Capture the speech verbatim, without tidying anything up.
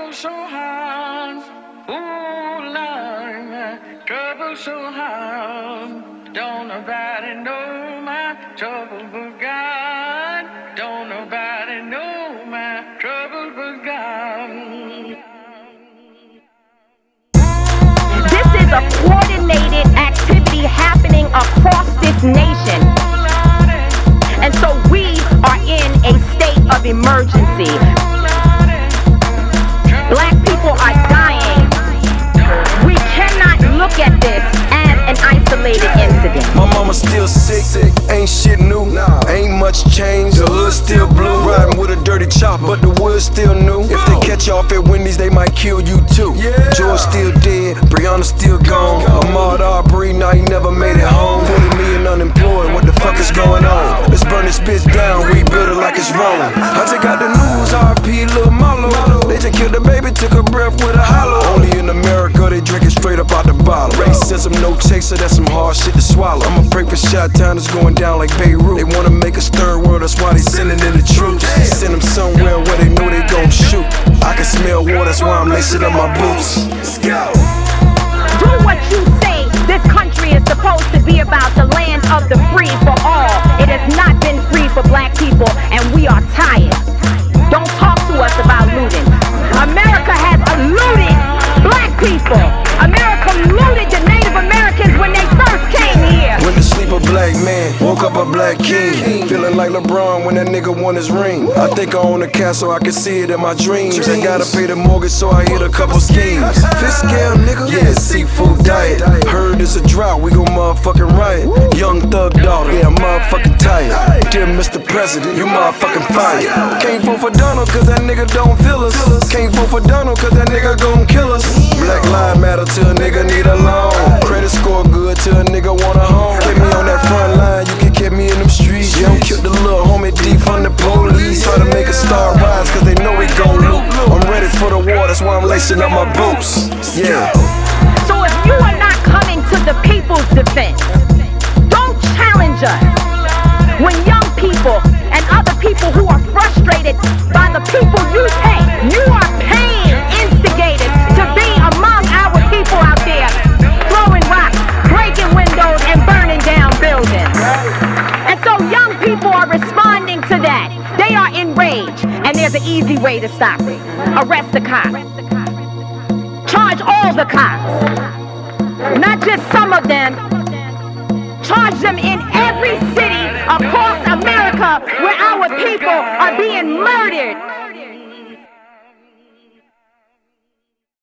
Trouble so hard, ooh Lord, trouble so hard. Don't nobody know my trouble but God. Don't nobody know my trouble but God. This is a coordinated activity happening across this nation. And so we are in a state of emergency. Black people are dying. We cannot look at this as an isolated incident. My mama still sick, sick. Ain't shit new, nah. Ain't much change, the hood still blue. Riding with a dirty chopper, but the wood still new. If they catch you off at Wendy's, they might kill you too. Yeah. George still dead, Breonna still gone. Ahmaud Arbery, now he never made it home. forty million unemployed, what the fuck is going on? Let's burn this bitch down, rebuild it like it's wrong. I just got the news, R P Lil Marlo. They just killed the baby, took a breath with a hollow. Only in America, they drink it straight up out the bottle. Racism, no chaser, that's some hard shit to swallow. I'ma pray for Chi-Town, it's going down like Beirut. They wanna make us third world, that's why they sending in the troops. Send them somewhere where they know they gon' shoot. I can smell war, that's why I'm lacing up my boots. Let's go. Do what you say. This country is supposed to be about the land of the free for all. It has not been free for black people, and we are tired. Don't talk to us about looting. America has looted black people. America looted the Native Americans when they first came here. Went to sleep a black man, woke up a black king. Feeling like LeBron when that nigga won his ring. I think I own a castle, I can see it in my dreams. I gotta pay the mortgage, so I hit a couple schemes. Fish scale, nigga, yeah, seafood diet. Heard it's a drought, we gon' motherfucking riot. Young thug daughter, yeah, I'm motherfucking tired. Dear Mister President, you motherfucking fired. Can't vote for Donald, cause that nigga don't feel us. Can't vote for Donald, cause that nigga gon' kill us. Black lives matter till a nigga need a loan. Credit score good till a nigga want a home. Get me on that front line, you can get me in them streets. Yeah, I'm killed the little homie deep from the police. Try to make a star rise, cause they know we gon' loot. I'm ready for the war, that's why I'm lacing up my boots. Yeah. So if you are not coming to the people's defense, don't challenge us. When young people and other people who are frustrated by the people you pay, you are paying instigators to be among our people out there, throwing rocks, breaking windows, and burning down buildings. And so young people are responding to that. They are enraged, and there's an easy way to stop it. Arrest the cops. Charge all the cops. Not just some of them. Charge them in every city across America where our people are being murdered.